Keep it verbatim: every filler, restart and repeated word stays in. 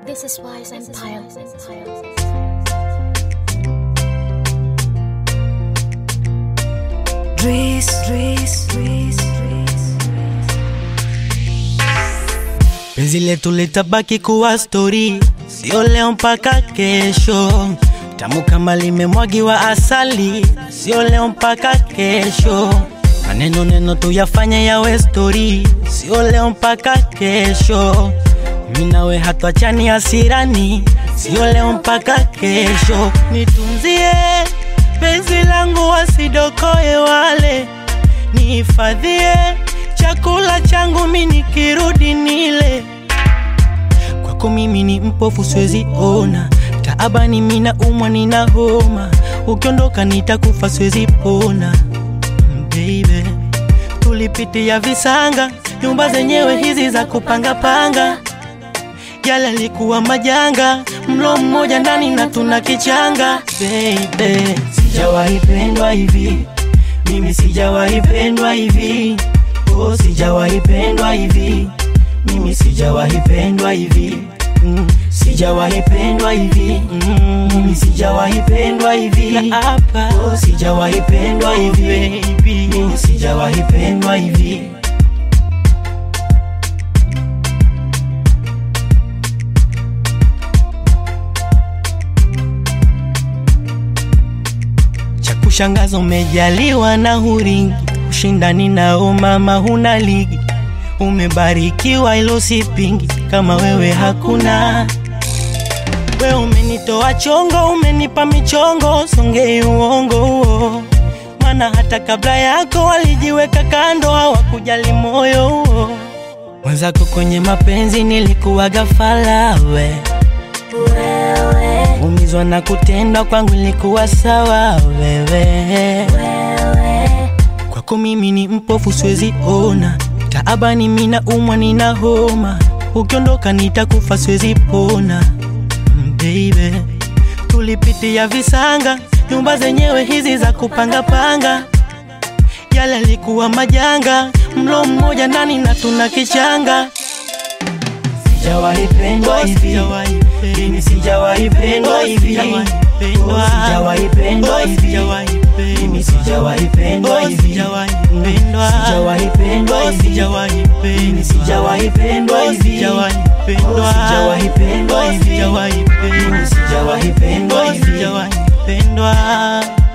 This is Wise Empire. Dries, Dries, Dries, Dries. Penzi letu litabaki kuwa story, sio leo mpaka kesho. Tamu kama limemwagiwa asali, sio leo mpaka kesho. Maneno neno tuyafanye yawe story, sio leo mpaka kesho. Mimi nawe hatuachani hasirani, sio leo mpaka kesho. Nitunzie penzi langu wasidokoe wale, nihifadhie chakula changu mimi nikirudi nile. Kwako mimi ni mpofu siwezi ona, taabani mimi na umwa nina homa. Ukiondoka nitakufa siwezi pona. Baby, tulipitia visanga, nyumba zenyewe hizi za kupanga panga. Yale likuwa majanga, mlo mmoja ndani na tuna kichanga. Baby, sijawahi pendwa hivi, mimi sijawahi pendwa hivi. Oh, sijawahi pendwa hivi, mimi sijawahi pendwa hivi. Mm, sijawahi pendwa hivi, mm, mimi sijawahi pendwa hivi. Oh, sijawahi pendwa hivi, mimi sijawahi pendwa hivi. Kushangaza umejaliwa na huringi, ushindani nao mama huna ligi. Umebarikiwa ilo sipingi, kama wewe hakuna. Wewe umenitoa chongo, umenipa michongo, songei uongo. Maana hata kabla yako walijiweka kando, hawakujali moyo. Mwenzako kwenye mapenzi nilikuwa gafala we. Wewe umizwa na kutendwa kwangu ilikuwa sawa wewe. Wewe kwako mimi ni mpofu siwezi ona, taabani mimi na umwa nina homa. Ukiondoka nitakufa siwezi pona. Baby, tulipitia visanga, nyumba zenyewe hizi za kupanga panga. Yale likuwa majanga, mlo mmoja ndani na tuna kichanga. Sijawahi pendwa hivi, mimi sijawahi pendwa hivi. Oh, sijawahi pendwa hivi, mimi sijawahi pendwa hivi. Sijawahi pendwa hivi, mimi sijawahi pendwa hivi. Oh, sijawahi pendwa hivi, mimi sijawahi pendwa hivi.